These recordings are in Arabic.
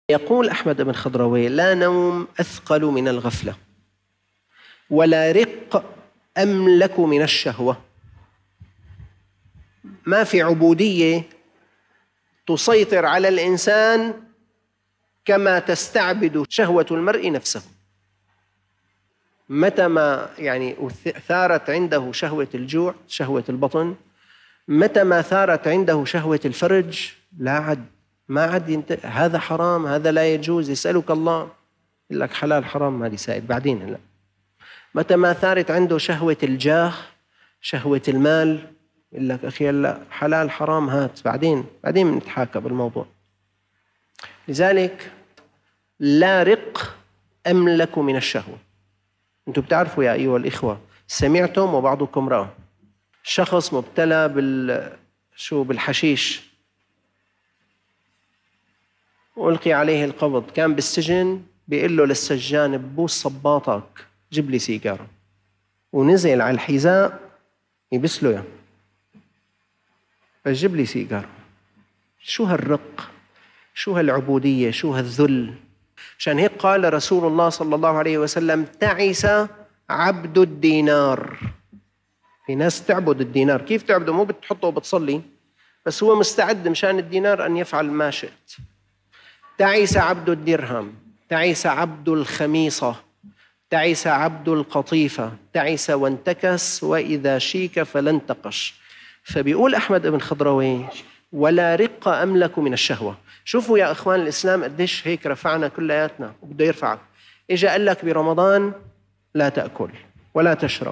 يقول أحمد بن خضروي: لا نوم أثقل من الغفلة، ولا رق أملك من الشهوة. ما في عبودية تسيطر على الإنسان كما تستعبد شهوة المرء نفسه. متى ما ثارت عنده شهوة الجوع، شهوة البطن، متى ما ثارت عنده شهوة الفرج، ما عاد هذا حرام، هذا لا يجوز، يسألك الله، يقول لك حلال حرام ما لي سائل بعدين. هلا متى ما ثارت عنده شهوة الجاه، شهوة المال، يقول لك أخي لا، حلال حرام هات بعدين بنتحاكى بالموضوع. لذلك لا رق أملك من الشهوة. أنتم بتعرفوا يا أيها الإخوة، سمعتم وبعضكم رأى شخص مبتلى بالحشيش، ألقي عليه القبض، كان بالسجن، بيقول له للسجان: ببوس صباطك جيب لي سيجارة، ونزل على الحذاء يبس له، فجيب لي سيجارة. شو هالرق، شو هالعبودية، شو هالذل. عشان هيك قال رسول الله صلى الله عليه وسلم: تعس عبد الدينار. في ناس تعبد الدينار. كيف تعبده؟ مو بتحطه وبتصلي، بس هو مستعد مشان الدينار أن يفعل ما شئت. تعس عبد الدرهم، تعس عبد الخميصة، تعس عبد القطيفة، تعس وانتكس، وإذا شيك فلن تقش. فبيقول أحمد بن خضروي: ولا رق أملك من الشهوة. شوفوا يا إخوان الإسلام قديش هيك رفعنا كلياتنا، وبده يرفعك. إجا قال لك برمضان لا تأكل ولا تشرب،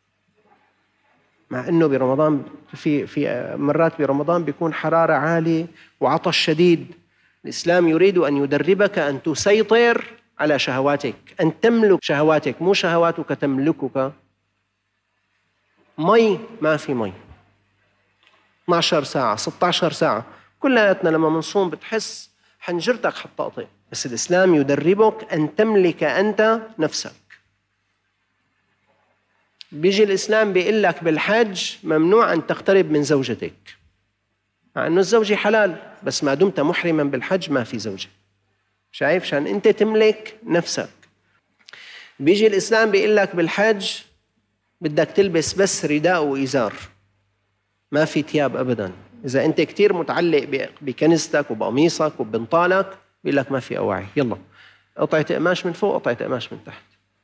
مع إنه برمضان في مرات برمضان بيكون حرارة عالية وعطش شديد. الإسلام يريد أن يدربك أن تسيطر على شهواتك، أن تملك شهواتك، مو شهواتك تملكك. مي، ما في مي 12 ساعة 16 ساعة كلياتنا لما منصوم بتحس حنجرتك حتطقطق. بس الإسلام يدربك أن تملك أنت نفسك. بيجي الإسلام بيقول لك بالحج ممنوع أن تقترب من زوجتك، مع أنه الزوجة حلال، بس ما دمت محرما بالحج ما في زوجة. شايف؟ عشان أنت تملك نفسك. بيجي الإسلام بيقول لك بالحج بدك تلبس بس رداء وإزار، ما في ثياب أبدا. إذا أنت كتير متعلق بكنزتك وبقميصك وبنطالك بيقول لك ما في أواعي، يلا قطعة قماش من فوق، قطعة قماش من تحت.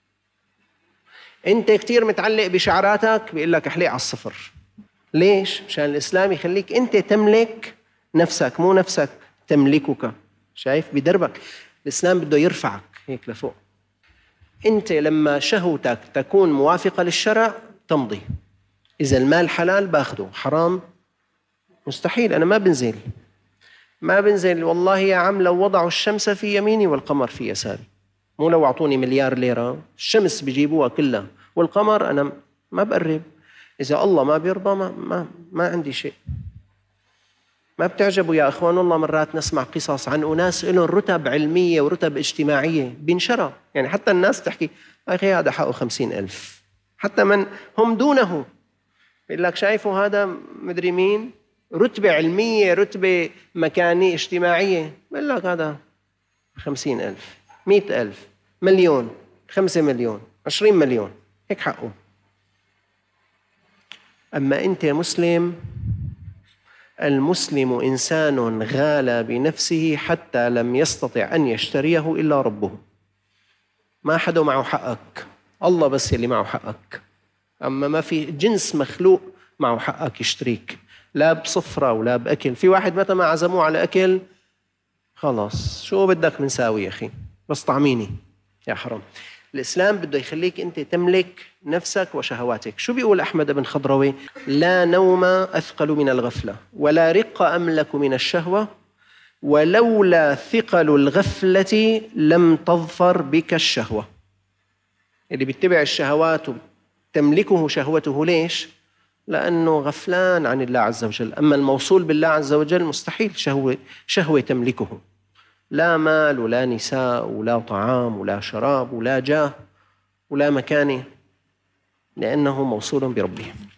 أنت كتير متعلق بشعراتك بيقول لك احلق على الصفر. ليش؟ مشان الإسلام يخليك أنت تملك نفسك، مو نفسك تملكك. شايف؟ بدربك. الإسلام بده يرفعك هيك لفوق. أنت لما شهوتك تكون موافقة للشرع تمضي. إذا المال حلال باخده، حرام مستحيل. أنا ما بنزل والله يا عم لو وضعوا الشمس في يميني والقمر في يساري، مو لو أعطوني مليار ليرة، الشمس بيجيبوها كلها والقمر أنا ما بقرب. إذا الله ما بيرضى ما عندي شيء. ما بتعجبوا يا أخوان؟ والله مرات نسمع قصص عن أناس لهم رتب علمية ورتب اجتماعية بينشرى، يعني حتى الناس تحكي أخي هذا حقه 50,000، حتى من هم دونه بيقول لك شايفوا هذا مدري مين، رتبة علمية، رتبة مكانية اجتماعية، بيقول لك هذا 50,000 100,000 مليون 5 مليون 20 مليون هيك حقه. أما أنت مسلم، المسلم إنسان غالى بنفسه حتى لم يستطع أن يشتريه إلا ربه. ما حدا معه حقك، الله بس اللي معه حقك. أما ما في جنس مخلوق معه حقك يشتريك، لا بصفرة ولا بأكل. في واحد متى ما عزموه على أكل خلاص شو بدك منساوي يا أخي، بس طعميني يا حرام. الإسلام بده يخليك أنت تملك نفسك وشهواتك. شو بيقول أحمد بن خضروي؟ لا نوم أثقل من الغفلة، ولا رق أملك من الشهوة، ولولا ثقل الغفلة لم تظفر بك الشهوة. اللي بيتبع الشهوات تملكه شهوته. ليش؟ لأنه غفلان عن الله عز وجل. أما الموصول بالله عز وجل مستحيل شهوة تملكه. لا مال ولا نساء ولا طعام ولا شراب ولا جاه ولا مكانه، لأنه موصول بربه.